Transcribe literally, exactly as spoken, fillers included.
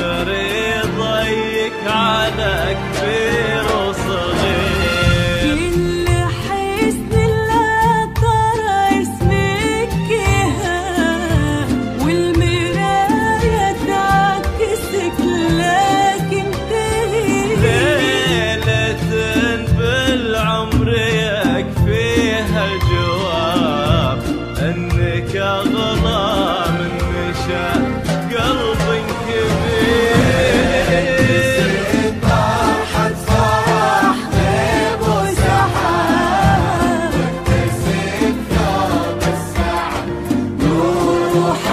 رضيك على كبير وصغير. كل حسن لا ترى اسمك يهان، والمراية تعكسك لكن تغير. ليلة بالعمر يكفيها الجواب انك اغلى من نشا قلب كبير. طاحت فرح غيب وسحاب، واكتسب ثوب السعد نور